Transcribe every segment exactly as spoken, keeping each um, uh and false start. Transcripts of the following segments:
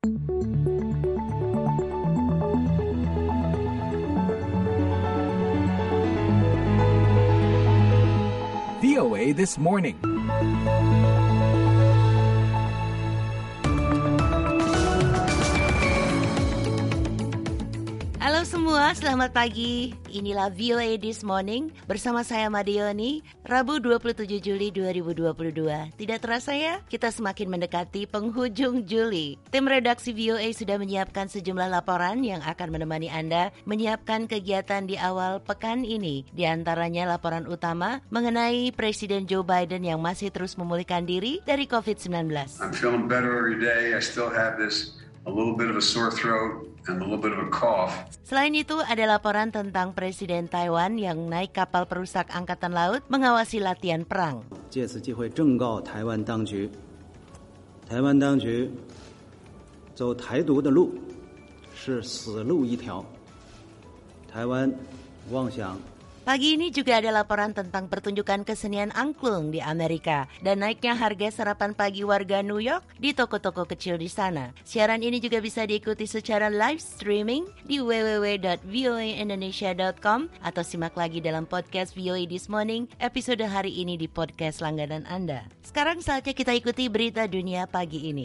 V O A This Morning. Halo semua, selamat pagi. Inilah V O A This Morning bersama saya Madioni, Rabu dua puluh tujuh Juli dua ribu dua puluh dua. Tidak terasa ya, kita semakin mendekati penghujung Juli. Tim redaksi V O A sudah menyiapkan sejumlah laporan yang akan menemani Anda menyiapkan kegiatan di awal pekan ini. Di antaranya laporan utama mengenai Presiden Joe Biden yang masih terus memulihkan diri dari covid sembilan belas. I'm feeling better every day. I still have this a little bit of a sore throat and a little bit of a cough. Selain itu, ada laporan tentang Presiden Taiwan yang naik kapal perusak angkatan laut mengawasi latihan perang. 借此机会正告台湾当局，台湾当局走台独的路是死路一条，台湾妄想。 Pagi ini juga ada laporan tentang pertunjukan kesenian angklung di Amerika dan naiknya harga sarapan pagi warga New York di toko-toko kecil di sana. Siaran ini juga bisa diikuti secara live streaming di w w w dot v o a indonesia dot com atau simak lagi dalam podcast V O A This Morning episode hari ini di podcast langganan Anda. Sekarang saatnya kita ikuti berita dunia pagi ini.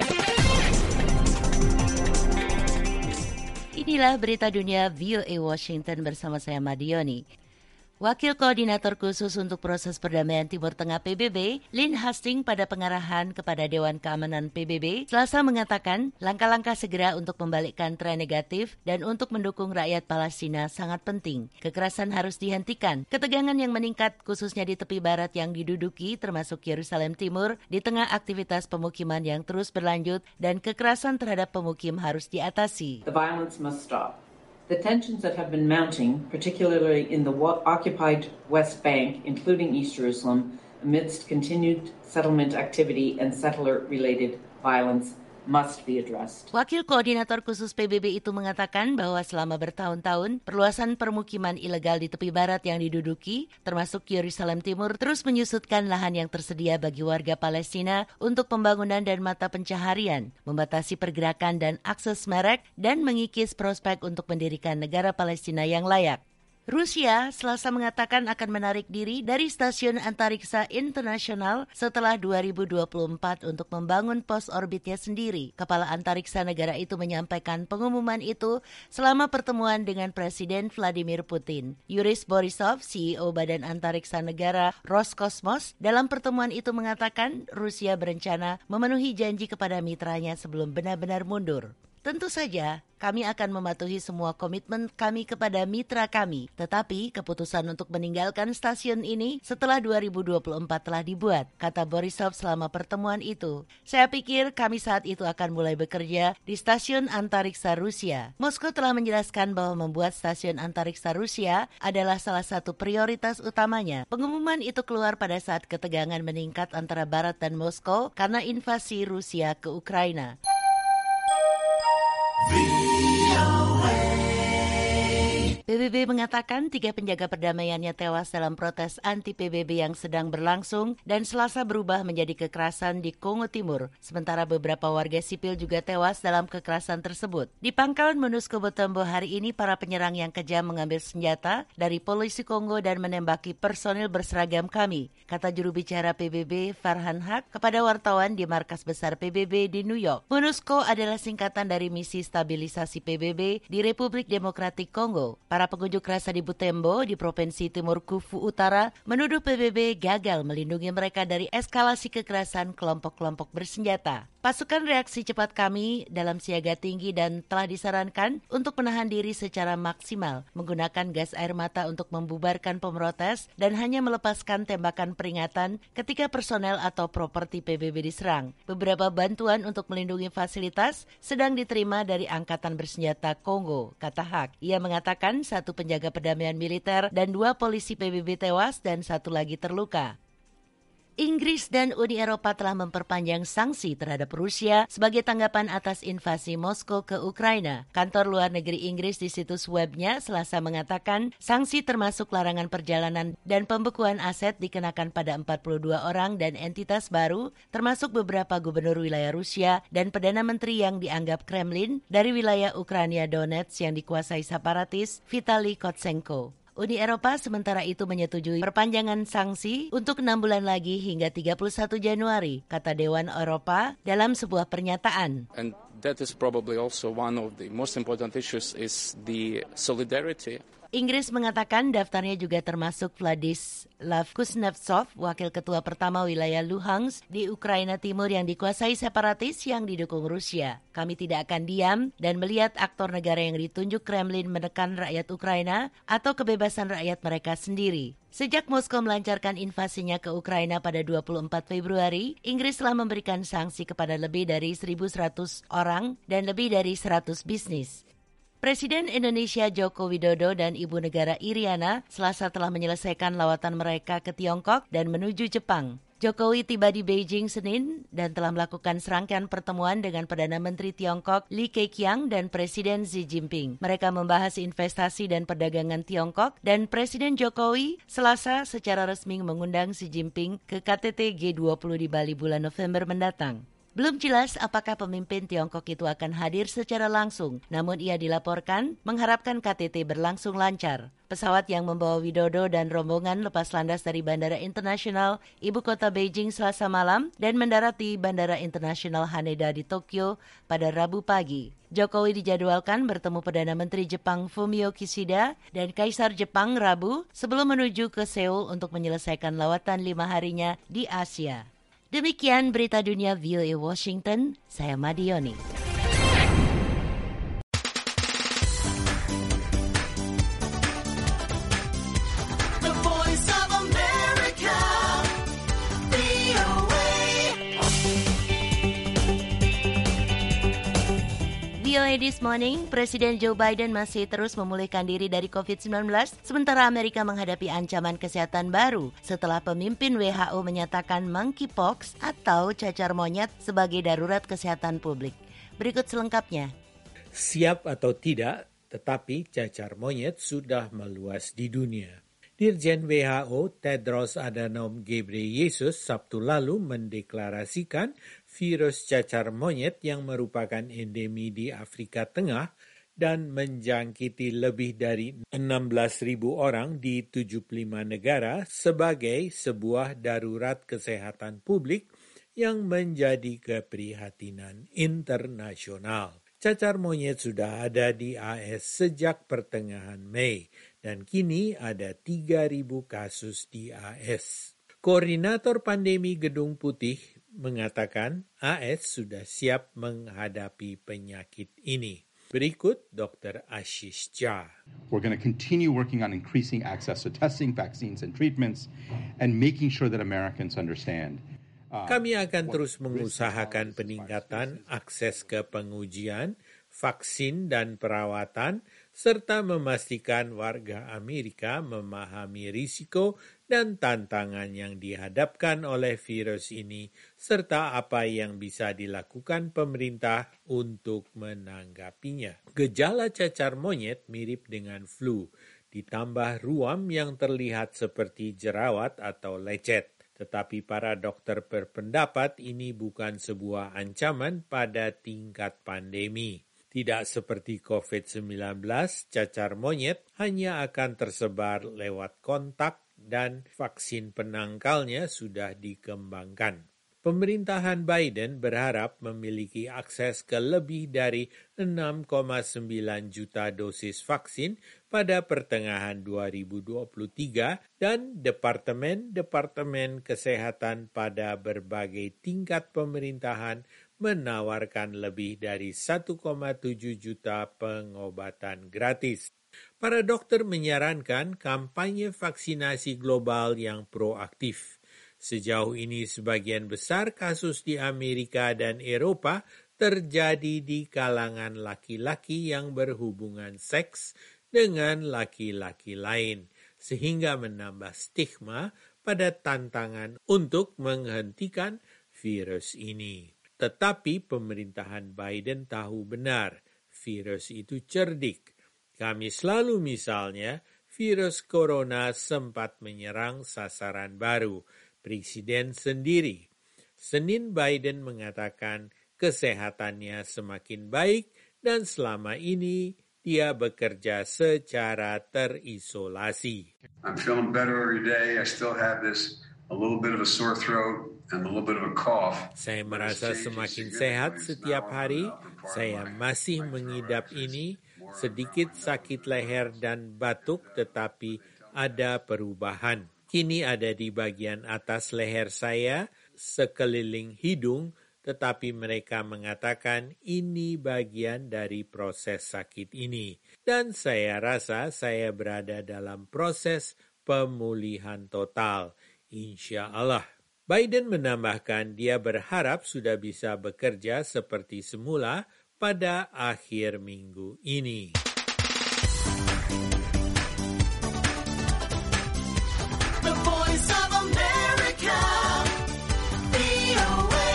Inilah berita dunia V O A Washington bersama saya Madioni. Wakil Koordinator Khusus untuk Proses Perdamaian Timur Tengah P B B, Lynn Hastings pada pengarahan kepada Dewan Keamanan P B B, Selasa mengatakan langkah-langkah segera untuk membalikkan tren negatif dan untuk mendukung rakyat Palestina sangat penting. Kekerasan harus dihentikan. Ketegangan yang meningkat khususnya di tepi barat yang diduduki termasuk Yerusalem Timur di tengah aktivitas pemukiman yang terus berlanjut dan kekerasan terhadap pemukim harus diatasi. The violence must stop. The tensions that have been mounting, particularly in the occupied West Bank, including East Jerusalem, amidst continued settlement activity and settler-related violence, must be addressed. Wakil Koordinator Khusus P B B itu mengatakan bahwa selama bertahun-tahun, perluasan permukiman ilegal di tepi barat yang diduduki, termasuk Yerusalem Timur, terus menyusutkan lahan yang tersedia bagi warga Palestina untuk pembangunan dan mata pencaharian, membatasi pergerakan dan akses merek, dan mengikis prospek untuk mendirikan negara Palestina yang layak. Rusia Selasa mengatakan akan menarik diri dari Stasiun Antariksa Internasional setelah dua ribu dua puluh empat untuk membangun pos orbitnya sendiri. Kepala Antariksa negara itu menyampaikan pengumuman itu selama pertemuan dengan Presiden Vladimir Putin. Yuris Borisov, C E O Badan Antariksa Negara Roskosmos, dalam pertemuan itu mengatakan Rusia berencana memenuhi janji kepada mitranya sebelum benar-benar mundur. Tentu saja, kami akan mematuhi semua komitmen kami kepada mitra kami. Tetapi, keputusan untuk meninggalkan stasiun ini setelah dua ribu dua puluh empat telah dibuat, kata Borisov selama pertemuan itu. Saya pikir kami saat itu akan mulai bekerja di Stasiun Antariksa Rusia. Moskow telah menjelaskan bahwa membuat Stasiun Antariksa Rusia adalah salah satu prioritas utamanya. Pengumuman itu keluar pada saat ketegangan meningkat antara Barat dan Moskow karena invasi Rusia ke Ukraina. P B B mengatakan tiga penjaga perdamaiannya tewas dalam protes anti-P B B yang sedang berlangsung dan Selasa berubah menjadi kekerasan di Kongo Timur. Sementara beberapa warga sipil juga tewas dalam kekerasan tersebut. Di pangkalan MONUSCO Butembo hari ini, para penyerang yang kejam mengambil senjata dari polisi Kongo dan menembaki personil berseragam kami, kata juru bicara P B B Farhan Haq kepada wartawan di markas besar P B B di New York. MONUSCO adalah singkatan dari Misi Stabilisasi P B B di Republik Demokratik Kongo. Para pengunjuk rasa di Butembo di Provinsi Timur Kivu Utara menuduh P B B gagal melindungi mereka dari eskalasi kekerasan kelompok-kelompok bersenjata. Pasukan reaksi cepat kami dalam siaga tinggi dan telah disarankan untuk menahan diri secara maksimal, menggunakan gas air mata untuk membubarkan pemrotes dan hanya melepaskan tembakan peringatan ketika personel atau properti P B B diserang. Beberapa bantuan untuk melindungi fasilitas sedang diterima dari Angkatan Bersenjata Kongo, kata Haq. Ia mengatakan satu penjaga perdamaian militer dan dua polisi P B B tewas dan satu lagi terluka. Inggris dan Uni Eropa telah memperpanjang sanksi terhadap Rusia sebagai tanggapan atas invasi Moskow ke Ukraina. Kantor luar negeri Inggris di situs webnya Selasa mengatakan sanksi termasuk larangan perjalanan dan pembekuan aset dikenakan pada empat puluh dua orang dan entitas baru, termasuk beberapa gubernur wilayah Rusia dan Perdana Menteri yang dianggap Kremlin dari wilayah Ukraina Donetsk yang dikuasai separatis Vitali Kotsenko. Uni Eropa sementara itu menyetujui perpanjangan sanksi untuk enam bulan lagi hingga tiga puluh satu Januari, kata Dewan Eropa dalam sebuah pernyataan. And that is probably also one of the most important issues is the solidarity. Inggris mengatakan daftarnya juga termasuk Vladislav Kuznetsov, wakil ketua pertama wilayah Luhansk di Ukraina Timur yang dikuasai separatis yang didukung Rusia. Kami tidak akan diam dan melihat aktor negara yang ditunjuk Kremlin menekan rakyat Ukraina atau kebebasan rakyat mereka sendiri. Sejak Moskow melancarkan invasinya ke Ukraina pada dua puluh empat Februari, Inggris telah memberikan sanksi kepada lebih dari seribu seratus orang dan lebih dari seratus bisnis. Presiden Indonesia Joko Widodo dan Ibu Negara Iriana Selasa telah menyelesaikan lawatan mereka ke Tiongkok dan menuju Jepang. Jokowi tiba di Beijing Senin dan telah melakukan serangkaian pertemuan dengan Perdana Menteri Tiongkok Li Keqiang dan Presiden Xi Jinping. Mereka membahas investasi dan perdagangan Tiongkok dan Presiden Jokowi Selasa secara resmi mengundang Xi Jinping ke K T T G dua puluh di Bali bulan November mendatang. Belum jelas apakah pemimpin Tiongkok itu akan hadir secara langsung, namun ia dilaporkan mengharapkan K T T berlangsung lancar. Pesawat yang membawa Widodo dan rombongan lepas landas dari Bandara Internasional Ibu Kota Beijing Selasa malam dan mendarat di Bandara Internasional Haneda di Tokyo pada Rabu pagi. Jokowi dijadwalkan bertemu Perdana Menteri Jepang Fumio Kishida dan Kaisar Jepang Rabu sebelum menuju ke Seoul untuk menyelesaikan lawatan lima harinya di Asia. Demikian berita dunia V O A Washington, saya Madioni. The Voice of America, V O A. V O A This Morning, Presiden Joe Biden masih terus memulihkan diri dari covid sembilan belas, sementara Amerika menghadapi ancaman kesehatan baru setelah pemimpin W H O menyatakan monkeypox atau cacar monyet sebagai darurat kesehatan publik. Berikut selengkapnya. Siap atau tidak, tetapi cacar monyet sudah meluas di dunia. Dirjen W H O Tedros Adhanom Ghebreyesus Sabtu lalu mendeklarasikan virus cacar monyet yang merupakan endemi di Afrika Tengah dan menjangkiti lebih dari enam belas ribu orang di tujuh puluh lima negara sebagai sebuah darurat kesehatan publik yang menjadi keprihatinan internasional. Cacar monyet sudah ada di A S sejak pertengahan Mei dan kini ada tiga ribu kasus di A S. Koordinator Pandemi Gedung Putih mengatakan A S sudah siap menghadapi penyakit ini. Berikut Doktor Ashish Jha. We're going to continue working on increasing access to testing, vaccines, and treatments, and making sure that Americans understand. Kami akan terus mengusahakan peningkatan akses ke pengujian, vaksin, dan perawatan, serta memastikan warga Amerika memahami risiko dan tantangan yang dihadapkan oleh virus ini, serta apa yang bisa dilakukan pemerintah untuk menanggapinya. Gejala cacar monyet mirip dengan flu, ditambah ruam yang terlihat seperti jerawat atau lecet. Tetapi para dokter berpendapat ini bukan sebuah ancaman pada tingkat pandemi. Tidak seperti covid sembilan belas, cacar monyet hanya akan tersebar lewat kontak dan vaksin penangkalnya sudah dikembangkan. Pemerintahan Biden berharap memiliki akses ke lebih dari enam koma sembilan juta dosis vaksin pada pertengahan dua ribu dua puluh tiga dan departemen-departemen kesehatan pada berbagai tingkat pemerintahan menawarkan lebih dari satu koma tujuh juta pengobatan gratis. Para dokter menyarankan kampanye vaksinasi global yang proaktif. Sejauh ini sebagian besar kasus di Amerika dan Eropa terjadi di kalangan laki-laki yang berhubungan seks dengan laki-laki lain, sehingga menambah stigma pada tantangan untuk menghentikan virus ini. Tetapi pemerintahan Biden tahu benar virus itu cerdik. Kami selalu misalnya, virus corona sempat menyerang sasaran baru, Presiden sendiri. Senin Biden mengatakan kesehatannya semakin baik dan selama ini dia bekerja secara terisolasi. I'm feeling better every day. I still have this a little bit of a sore throat and a little bit of a cough. Saya merasa semakin sehat setiap hari. Saya masih mengidap ini, sedikit sakit leher dan batuk, tetapi ada perubahan. Kini ada di bagian atas leher saya, sekeliling hidung, tetapi mereka mengatakan ini bagian dari proses sakit ini. Dan saya rasa saya berada dalam proses pemulihan total, insya Allah. Biden menambahkan dia berharap sudah bisa bekerja seperti semula pada akhir minggu ini. The Voice of America, V O A.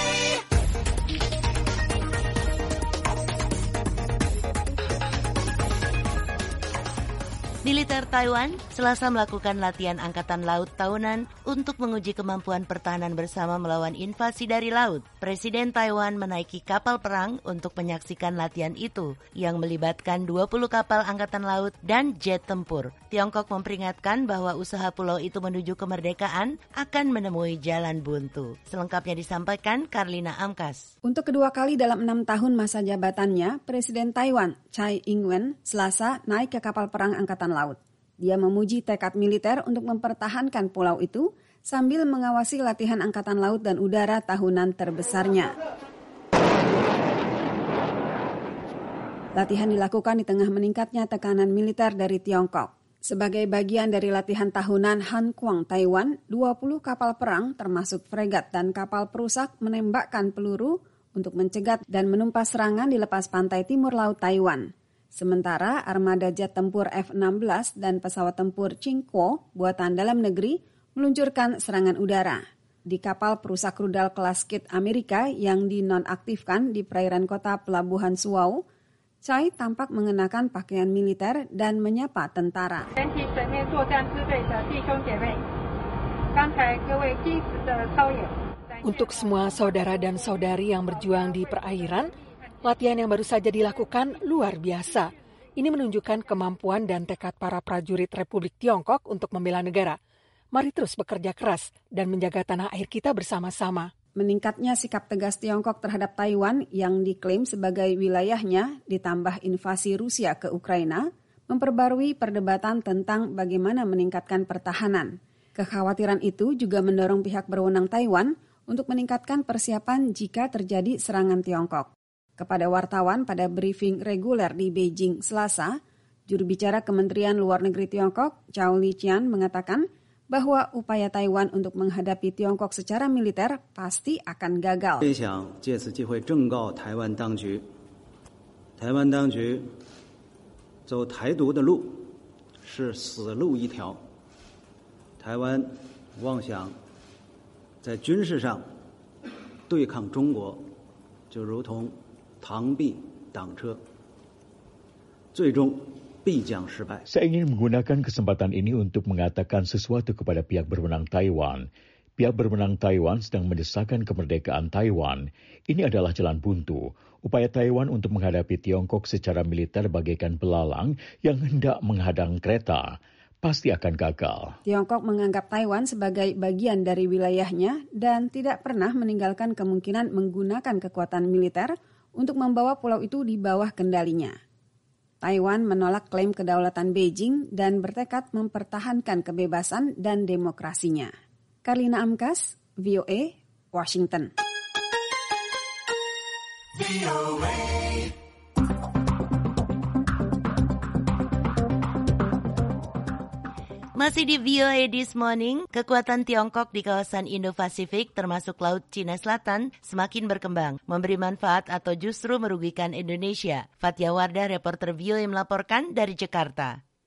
Militer Taiwan Selasa melakukan latihan angkatan laut tahunan untuk menguji kemampuan pertahanan bersama melawan invasi dari laut. Presiden Taiwan menaiki kapal perang untuk menyaksikan latihan itu yang melibatkan dua puluh kapal angkatan laut dan jet tempur. Tiongkok memperingatkan bahwa usaha pulau itu menuju kemerdekaan akan menemui jalan buntu. Selengkapnya disampaikan Karlina Amkas. Untuk kedua kali dalam enam tahun masa jabatannya, Presiden Taiwan Tsai Ing-wen Selasa naik ke kapal perang angkatan laut. Dia memuji tekad militer untuk mempertahankan pulau itu sambil mengawasi latihan angkatan laut dan udara tahunan terbesarnya. Latihan dilakukan di tengah meningkatnya tekanan militer dari Tiongkok. Sebagai bagian dari latihan tahunan Han Kuang Taiwan, dua puluh kapal perang termasuk fregat dan kapal perusak menembakkan peluru untuk mencegat dan menumpas serangan di lepas pantai timur laut Taiwan. Sementara armada jet tempur F enam belas dan pesawat tempur Chingguo buatan dalam negeri meluncurkan serangan udara. Di kapal perusak rudal kelas Kit Amerika yang dinonaktifkan di perairan kota Pelabuhan Suau, Tsai tampak mengenakan pakaian militer dan menyapa tentara. Untuk semua saudara dan saudari yang berjuang di perairan, latihan yang baru saja dilakukan luar biasa. Ini menunjukkan kemampuan dan tekad para prajurit Republik Tiongkok untuk membela negara. Mari terus bekerja keras dan menjaga tanah air kita bersama-sama. Meningkatnya sikap tegas Tiongkok terhadap Taiwan yang diklaim sebagai wilayahnya ditambah invasi Rusia ke Ukraina, memperbarui perdebatan tentang bagaimana meningkatkan pertahanan. Kekhawatiran itu juga mendorong pihak berwenang Taiwan untuk meningkatkan persiapan jika terjadi serangan Tiongkok. Kepada wartawan pada briefing reguler di Beijing Selasa, juru bicara Kementerian Luar Negeri Tiongkok, Zhao Lijian, mengatakan bahwa upaya Taiwan untuk menghadapi Tiongkok secara militer pasti akan gagal. Saya ingin menggunakan kesempatan ini untuk mengatakan sesuatu kepada pihak berwenang Taiwan. Pihak berwenang Taiwan sedang mendesakkan kemerdekaan Taiwan. Ini adalah jalan buntu. Upaya Taiwan untuk menghadapi Tiongkok secara militer bagaikan belalang yang hendak menghadang kereta. Pasti akan gagal. Tiongkok menganggap Taiwan sebagai bagian dari wilayahnya dan tidak pernah meninggalkan kemungkinan menggunakan kekuatan militer untuk membawa pulau itu di bawah kendalinya. Taiwan menolak klaim kedaulatan Beijing dan bertekad mempertahankan kebebasan dan demokrasinya. Karlina Amkas, V O A, Washington. V O A. Masih di V O A This Morning, kekuatan Tiongkok di kawasan Indo-Pasifik termasuk Laut Cina Selatan semakin berkembang, memberi manfaat atau justru merugikan Indonesia. Fathia Wardah, reporter V O A melaporkan dari Jakarta.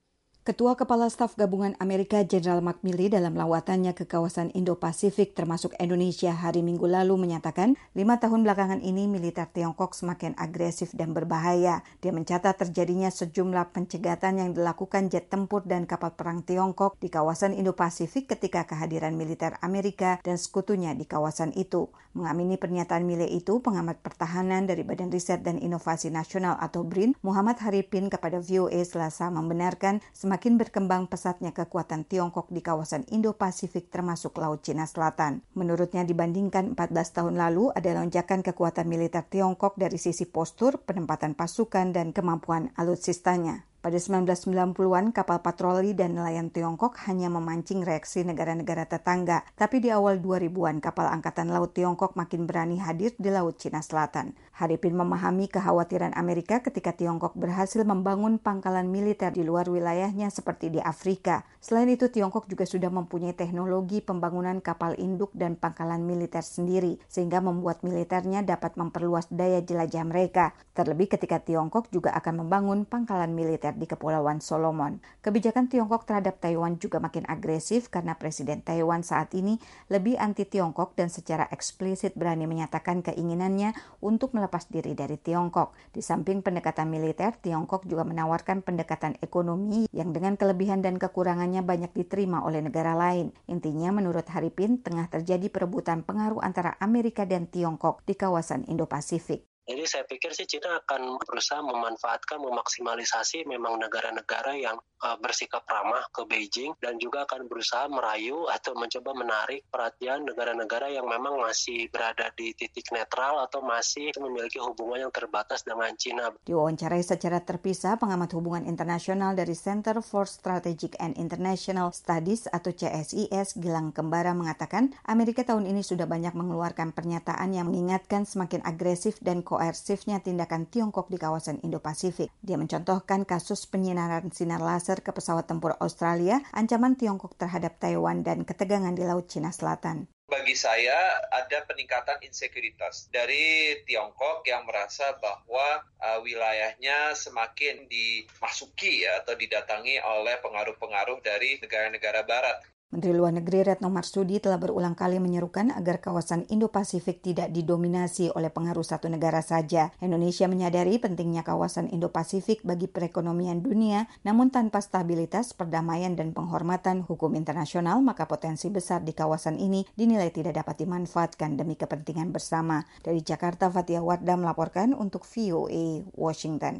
Ketua Kepala Staf Gabungan Amerika Jenderal Mark Milley dalam lawatannya ke kawasan Indo-Pasifik termasuk Indonesia hari Minggu lalu menyatakan lima tahun belakangan ini militer Tiongkok semakin agresif dan berbahaya. Dia mencatat terjadinya sejumlah pencegatan yang dilakukan jet tempur dan kapal perang Tiongkok di kawasan Indo-Pasifik ketika kehadiran militer Amerika dan sekutunya di kawasan itu. Mengamini pernyataan Milley itu, pengamat pertahanan dari Badan Riset dan Inovasi Nasional atau B R I N, Muhammad Haripin kepada V O A Selasa membenarkan semakin berkembang pesatnya kekuatan Tiongkok di kawasan Indo-Pasifik termasuk Laut Cina Selatan. Menurutnya dibandingkan empat belas tahun lalu ada lonjakan kekuatan militer Tiongkok dari sisi postur, penempatan pasukan, dan kemampuan alutsistanya. Pada sembilan belas sembilan puluhan, kapal patroli dan nelayan Tiongkok hanya memancing reaksi negara-negara tetangga. Tapi di awal dua ribuan, kapal Angkatan Laut Tiongkok makin berani hadir di Laut Cina Selatan. Haripin memahami kekhawatiran Amerika ketika Tiongkok berhasil membangun pangkalan militer di luar wilayahnya seperti di Afrika. Selain itu, Tiongkok juga sudah mempunyai teknologi pembangunan kapal induk dan pangkalan militer sendiri, sehingga membuat militernya dapat memperluas daya jelajah mereka. Terlebih ketika Tiongkok juga akan membangun pangkalan militer di Kepulauan Solomon. Kebijakan Tiongkok terhadap Taiwan juga makin agresif karena Presiden Taiwan saat ini lebih anti Tiongkok dan secara eksplisit berani menyatakan keinginannya untuk melepas diri dari Tiongkok. Di samping pendekatan militer, Tiongkok juga menawarkan pendekatan ekonomi yang dengan kelebihan dan kekurangannya banyak diterima oleh negara lain. Intinya, menurut Haripin, tengah terjadi perebutan pengaruh antara Amerika dan Tiongkok di kawasan Indo-Pasifik. Jadi saya pikir sih China akan berusaha memanfaatkan, memaksimalisasi memang negara-negara yang uh, bersikap ramah ke Beijing dan juga akan berusaha merayu atau mencoba menarik perhatian negara-negara yang memang masih berada di titik netral atau masih memiliki hubungan yang terbatas dengan China. Diwawancarai secara terpisah, pengamat hubungan internasional dari Center for Strategic and International Studies atau C S I S, Gilang Kembara mengatakan Amerika tahun ini sudah banyak mengeluarkan pernyataan yang mengingatkan semakin agresif dan koersifnya tindakan Tiongkok di kawasan Indo-Pasifik. Dia mencontohkan kasus penyinaran sinar laser ke pesawat tempur Australia, ancaman Tiongkok terhadap Taiwan, dan ketegangan di Laut Cina Selatan. Bagi saya ada peningkatan insekuritas dari Tiongkok yang merasa bahwa uh, wilayahnya semakin dimasuki ya, atau didatangi oleh pengaruh-pengaruh dari negara-negara Barat. Menteri Luar Negeri Retno Marsudi telah berulang kali menyerukan agar kawasan Indo-Pasifik tidak didominasi oleh pengaruh satu negara saja. Indonesia menyadari pentingnya kawasan Indo-Pasifik bagi perekonomian dunia, namun tanpa stabilitas, perdamaian, dan penghormatan hukum internasional, maka potensi besar di kawasan ini dinilai tidak dapat dimanfaatkan demi kepentingan bersama. Dari Jakarta, Fatia Wardah melaporkan untuk V O A Washington.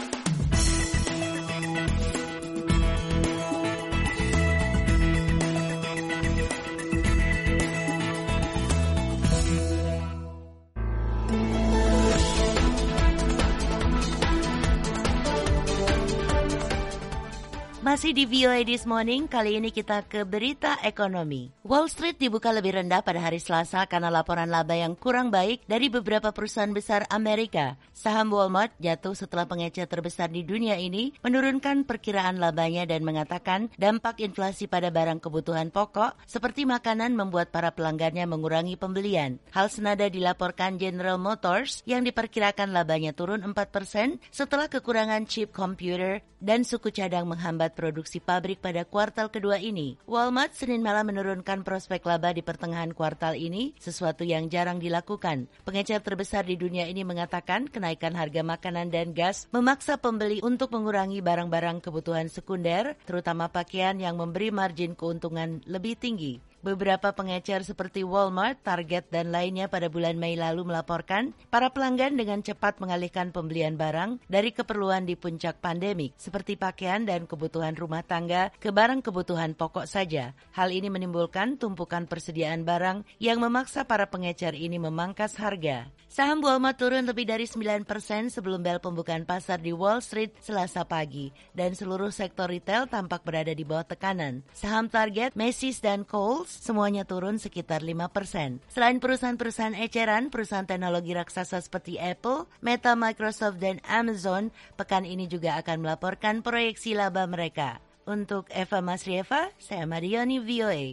Masih di V O A This Morning, kali ini kita ke berita ekonomi. Wall Street dibuka lebih rendah pada hari Selasa karena laporan laba yang kurang baik dari beberapa perusahaan besar Amerika. Saham Walmart jatuh setelah pengecer terbesar di dunia ini menurunkan perkiraan labanya dan mengatakan dampak inflasi pada barang kebutuhan pokok seperti makanan membuat para pelanggannya mengurangi pembelian. Hal senada dilaporkan General Motors yang diperkirakan labanya turun empat persen setelah kekurangan chip komputer dan suku cadang menghambat produksi pabrik pada kuartal kedua ini. Walmart Senin malam menurunkan prospek laba di pertengahan kuartal ini, sesuatu yang jarang dilakukan. Pengecer terbesar di dunia ini mengatakan kenaikan harga makanan dan gas memaksa pembeli untuk mengurangi barang-barang kebutuhan sekunder, terutama pakaian yang memberi margin keuntungan lebih tinggi. Beberapa pengecer seperti Walmart, Target, dan lainnya pada bulan Mei lalu melaporkan para pelanggan dengan cepat mengalihkan pembelian barang dari keperluan di puncak pandemik, seperti pakaian dan kebutuhan rumah tangga ke barang kebutuhan pokok saja. Hal ini menimbulkan tumpukan persediaan barang yang memaksa para pengecer ini memangkas harga. Saham Walmart turun lebih dari sembilan persen sebelum bel pembukaan pasar di Wall Street Selasa pagi, dan seluruh sektor retail tampak berada di bawah tekanan. Saham Target, Macy's, dan Kohl's semuanya turun sekitar lima persen. Selain perusahaan-perusahaan eceran, perusahaan teknologi raksasa seperti Apple, Meta, Microsoft, dan Amazon pekan ini juga akan melaporkan proyeksi laba mereka. Untuk Eva Masrieva, saya Marioni, V O A.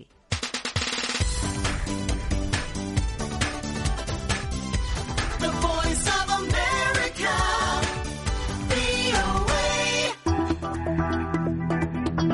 The Voice of America, V O A.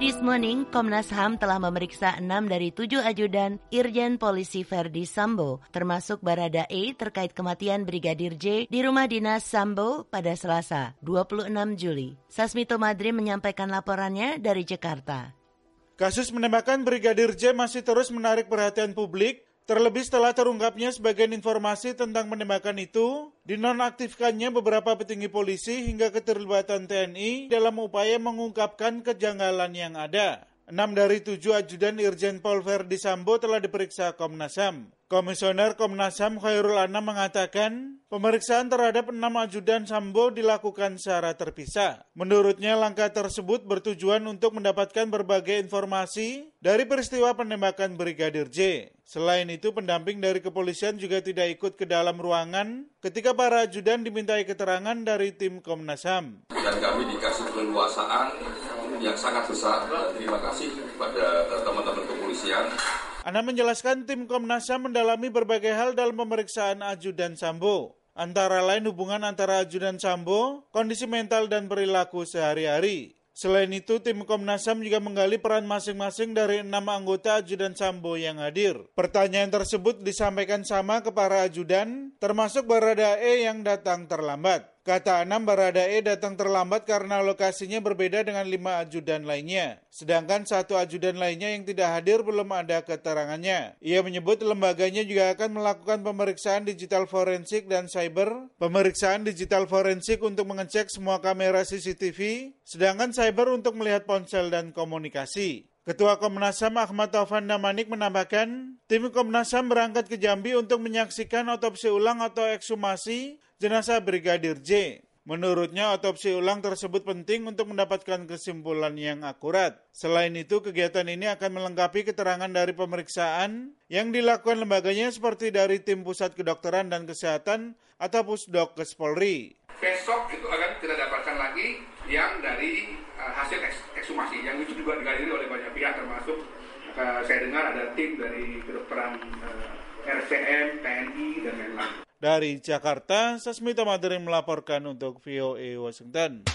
This Morning, Komnas H A M telah memeriksa enam dari tujuh ajudan Irjen Polisi Verdi Sambo, termasuk Baradae terkait kematian Brigadir J di rumah dinas Sambo pada Selasa, dua puluh enam Juli. Sasmito Madri menyampaikan laporannya dari Jakarta. Kasus penembakan Brigadir J masih terus menarik perhatian publik, terlebih setelah terungkapnya sebagian informasi tentang penembakan itu, dinonaktifkannya beberapa petinggi polisi hingga keterlibatan T N I dalam upaya mengungkapkan kejanggalan yang ada. Enam dari tujuh ajudan Irjen Pol Verdi Sambo telah diperiksa Komnas H A M. Komisioner Komnas H A M Khairul Anam mengatakan, pemeriksaan terhadap enam ajudan Sambo dilakukan secara terpisah. Menurutnya, langkah tersebut bertujuan untuk mendapatkan berbagai informasi dari peristiwa penembakan Brigadir J. Selain itu, pendamping dari kepolisian juga tidak ikut ke dalam ruangan ketika para ajudan dimintai keterangan dari tim Komnas H A M. Dan kami dikasih keleluasaan yang sangat besar. Terima kasih kepada teman-teman kepolisian. Anam menjelaskan tim Komnas H A M mendalami berbagai hal dalam pemeriksaan ajudan Sambo. Antara lain hubungan antara ajudan Sambo, kondisi mental dan perilaku sehari-hari. Selain itu, tim Komnas H A M juga menggali peran masing-masing dari enam anggota ajudan Sambo yang hadir. Pertanyaan tersebut disampaikan sama ke para ajudan, termasuk Baradae yang datang terlambat. Kata Anam, Baradae datang terlambat karena lokasinya berbeda dengan lima ajudan lainnya. Sedangkan satu ajudan lainnya yang tidak hadir belum ada keterangannya. Ia menyebut lembaganya juga akan melakukan pemeriksaan digital forensik dan cyber, pemeriksaan digital forensik untuk mengecek semua kamera C C T V, sedangkan cyber untuk melihat ponsel dan komunikasi. Ketua Komnas H A M Ahmad Taufan Damanik menambahkan, tim Komnas H A M berangkat ke Jambi untuk menyaksikan otopsi ulang atau ekshumasi jenazah Brigadir J. Menurutnya, otopsi ulang tersebut penting untuk mendapatkan kesimpulan yang akurat. Selain itu, kegiatan ini akan melengkapi keterangan dari pemeriksaan yang dilakukan lembaganya seperti dari tim Pusat Kedokteran dan Kesehatan atau Pusdokes Polri. Besok itu akan kita dapatkan lagi yang dari uh, hasil ekshumasi, yang itu juga dihadiri oleh banyak pihak, termasuk uh, saya dengar ada tim dari kedokteran uh, R C M, T N I, dan lain-lain. Dari Jakarta, Sasmito Madri melaporkan untuk V O A Washington.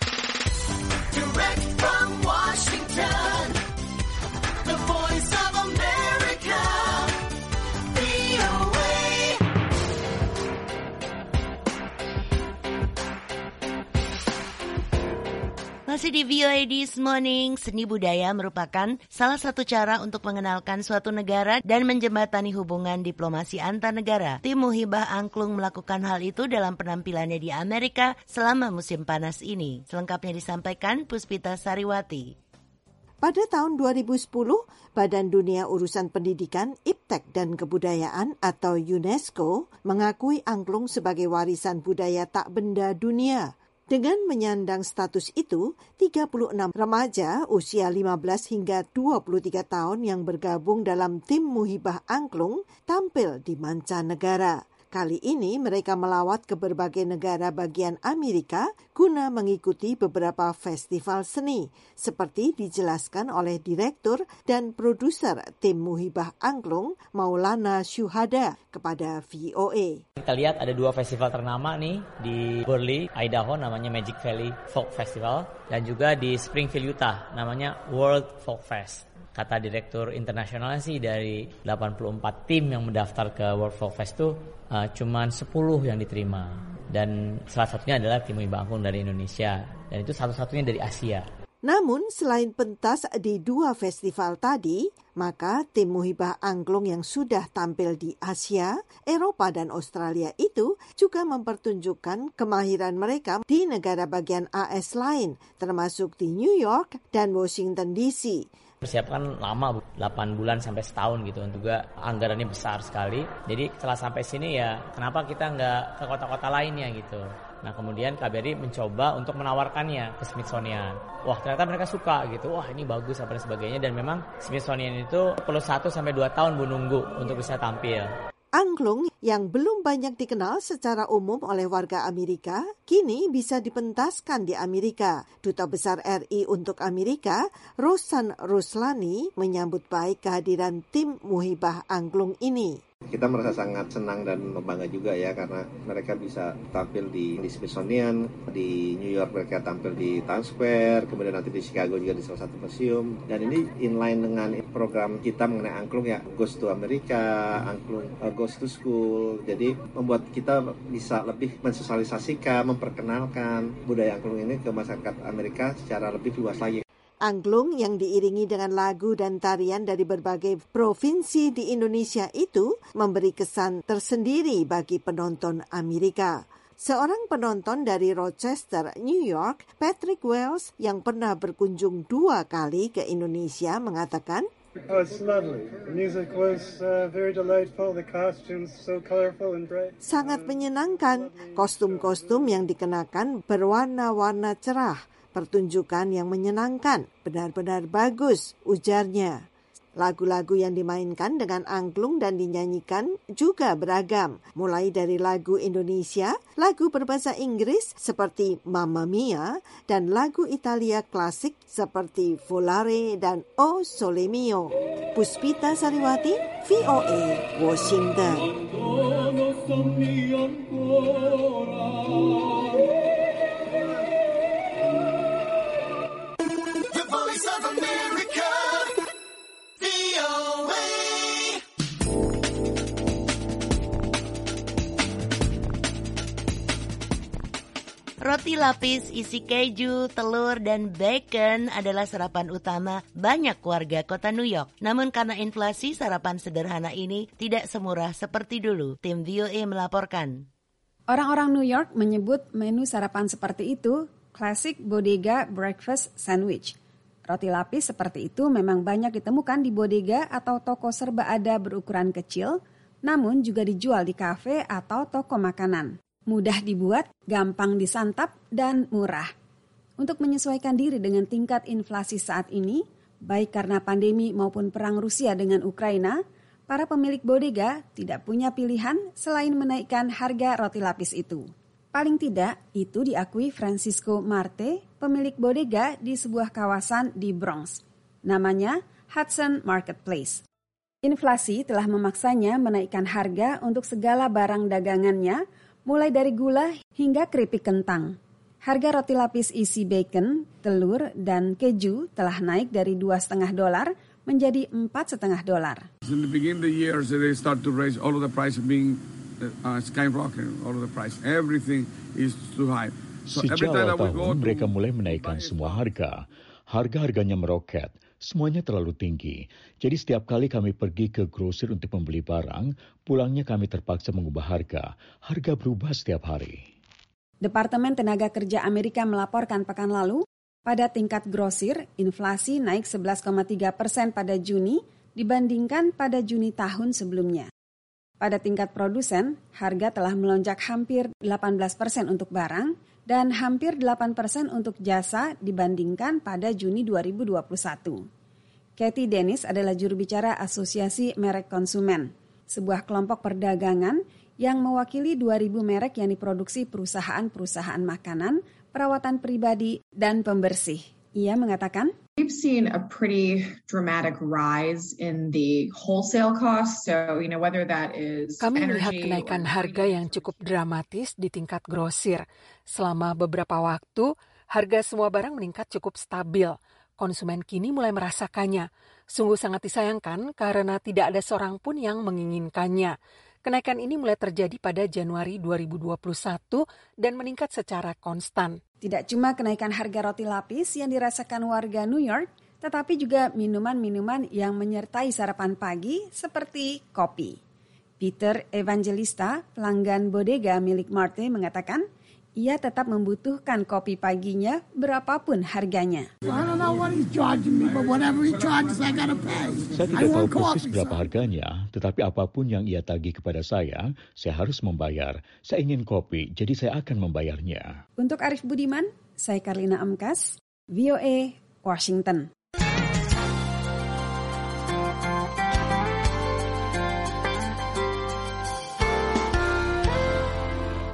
Direct from Washington, the voice of America, V O A. Masih di V O A This Morning, seni budaya merupakan salah satu cara untuk mengenalkan suatu negara dan menjembatani hubungan diplomasi antar negara. Tim Muhibah Angklung melakukan hal itu dalam penampilannya di Amerika selama musim panas ini. Selengkapnya disampaikan Puspita Sariwati. Pada tahun dua ribu sepuluh, Badan Dunia Urusan Pendidikan, Iptek dan Kebudayaan atau UNESCO mengakui angklung sebagai warisan budaya tak benda dunia. Dengan menyandang status itu, tiga puluh enam remaja usia lima belas hingga dua puluh tiga tahun yang bergabung dalam tim Muhibah Angklung tampil di mancanegara. Kali ini mereka melawat ke berbagai negara bagian Amerika guna mengikuti beberapa festival seni, seperti dijelaskan oleh direktur dan produser tim Muhibah Angklung, Maulana Syuhada, kepada V O A. Kita lihat ada dua festival ternama nih di Burley, Idaho, namanya Magic Valley Folk Festival, dan juga di Springfield, Utah, namanya World Folk Fest. Kata direktur internasional sih dari delapan puluh empat tim yang mendaftar ke World Folk Fest itu uh, cuman sepuluh yang diterima. Dan salah satunya adalah tim Muhibah Angklung dari Indonesia. Dan itu satu-satunya dari Asia. Namun selain pentas di dua festival tadi, maka tim Muhibah Angklung yang sudah tampil di Asia, Eropa dan Australia itu juga mempertunjukkan kemahiran mereka di negara bagian A S lain, termasuk di New York dan Washington D C. Persiapkan lama, delapan bulan sampai setahun gitu, juga anggarannya besar sekali. Jadi setelah sampai sini ya kenapa kita nggak ke kota-kota lainnya gitu. Nah kemudian K B R I mencoba untuk menawarkannya ke Smithsonian. Wah ternyata mereka suka gitu, wah ini bagus apa dan sebagainya. Dan memang Smithsonian itu perlu satu sampai dua tahun menunggu untuk bisa tampil. Angklung yang belum banyak dikenal secara umum oleh warga Amerika, kini bisa dipentaskan di Amerika. Duta Besar R I untuk Amerika, Rosan Ruslani, menyambut baik kehadiran tim Muhibah Angklung ini. Kita merasa sangat senang dan bangga juga ya karena mereka bisa tampil di, di Smithsonian, di New York mereka tampil di Times Square, kemudian nanti di Chicago juga di salah satu museum. Dan ini inline dengan program kita mengenai angklung ya, Goes to America, angklung uh, Goes to School. Jadi membuat kita bisa lebih mensosialisasikan, memperkenalkan budaya angklung ini ke masyarakat Amerika secara lebih luas lagi. Angklung yang diiringi dengan lagu dan tarian dari berbagai provinsi di Indonesia itu memberi kesan tersendiri bagi penonton Amerika. Seorang penonton dari Rochester, New York, Patrick Wells, yang pernah berkunjung dua kali ke Indonesia mengatakan, Oh, it's lovely. The music was uh, very delightful. The costumes so colorful and bright. Sangat menyenangkan. Kostum-kostum yang dikenakan berwarna-warna cerah. Pertunjukan yang menyenangkan, benar-benar bagus, ujarnya. Lagu-lagu yang dimainkan dengan angklung dan dinyanyikan juga beragam, mulai dari lagu Indonesia, lagu berbahasa Inggris seperti Mamma Mia, dan lagu Italia klasik seperti Volare dan O Sole Mio. Puspita Sariwati, V O A, Washington. Roti lapis isi keju, telur, dan bacon adalah sarapan utama banyak warga kota New York. Namun karena inflasi, sarapan sederhana ini tidak semurah seperti dulu. Tim V O A melaporkan. Orang-orang New York menyebut menu sarapan seperti itu Classic Bodega Breakfast Sandwich. Roti lapis seperti itu memang banyak ditemukan di bodega atau toko serba ada berukuran kecil, namun juga dijual di kafe atau toko makanan. Mudah dibuat, gampang disantap, dan murah. Untuk menyesuaikan diri dengan tingkat inflasi saat ini, baik karena pandemi maupun perang Rusia dengan Ukraina, para pemilik bodega tidak punya pilihan selain menaikkan harga roti lapis itu. Paling tidak, itu diakui Francisco Marte, pemilik bodega di sebuah kawasan di Bronx. Namanya Hudson Marketplace. Inflasi telah memaksanya menaikkan harga untuk segala barang dagangannya, mulai dari gula hingga keripik kentang. Harga roti lapis isi bacon, telur, dan keju telah naik dari dua setengah dolar menjadi empat setengah dolar. In the beginning of the year, so they start to raise all of the price being uh, skyrocketing, all of the price, everything is too high. So Sejak awal tahun mereka mulai menaikkan semua harga. Harga-harganya meroket. Semuanya terlalu tinggi. Jadi setiap kali kami pergi ke grosir untuk membeli barang, pulangnya kami terpaksa mengubah harga. Harga berubah setiap hari. Departemen Tenaga Kerja Amerika melaporkan pekan lalu, pada tingkat grosir, inflasi naik sebelas koma tiga persen pada Juni dibandingkan pada Juni tahun sebelumnya. Pada tingkat produsen, harga telah melonjak hampir delapan belas persen untuk barang dan hampir delapan persen untuk jasa dibandingkan pada Juni dua ribu dua puluh satu. Kathy Dennis adalah juru bicara Asosiasi Merek Konsumen, sebuah kelompok perdagangan yang mewakili dua ribu merek yang diproduksi perusahaan-perusahaan makanan, perawatan pribadi, dan pembersih. Ia mengatakan, We've seen a pretty dramatic rise in the wholesale costs. So, you know, whether that is Kami energy melihat kenaikan harga yang cukup dramatis di tingkat grosir. Selama beberapa waktu, harga semua barang meningkat cukup stabil. Konsumen kini mulai merasakannya. Sungguh sangat disayangkan karena tidak ada seorang pun yang menginginkannya. Kenaikan ini mulai terjadi pada Januari dua ribu dua puluh satu dan meningkat secara konstan. Tidak cuma kenaikan harga roti lapis yang dirasakan warga New York, tetapi juga minuman-minuman yang menyertai sarapan pagi seperti kopi. Peter Evangelista, pelanggan bodega milik Marte, mengatakan ia tetap membutuhkan kopi paginya berapapun harganya. Saya tidak tahu persis berapa harganya, tetapi apapun yang ia tagih kepada saya, saya harus membayar. Saya ingin kopi, jadi saya akan membayarnya. Untuk Arif Budiman, saya Karlina Amkas, V O A, Washington.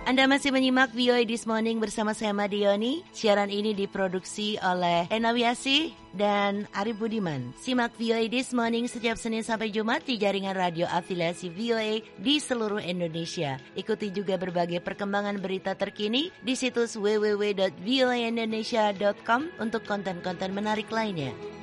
Anda masih menyimak V O A This Morning bersama saya Madioni. Siaran ini diproduksi oleh Ena Wiasih dan Ari Budiman. Simak V O A This Morning setiap Senin sampai Jumat di jaringan radio afiliasi V O A di seluruh Indonesia. Ikuti juga berbagai perkembangan berita terkini di situs w w w dot v o a indonesia dot com untuk konten-konten menarik lainnya.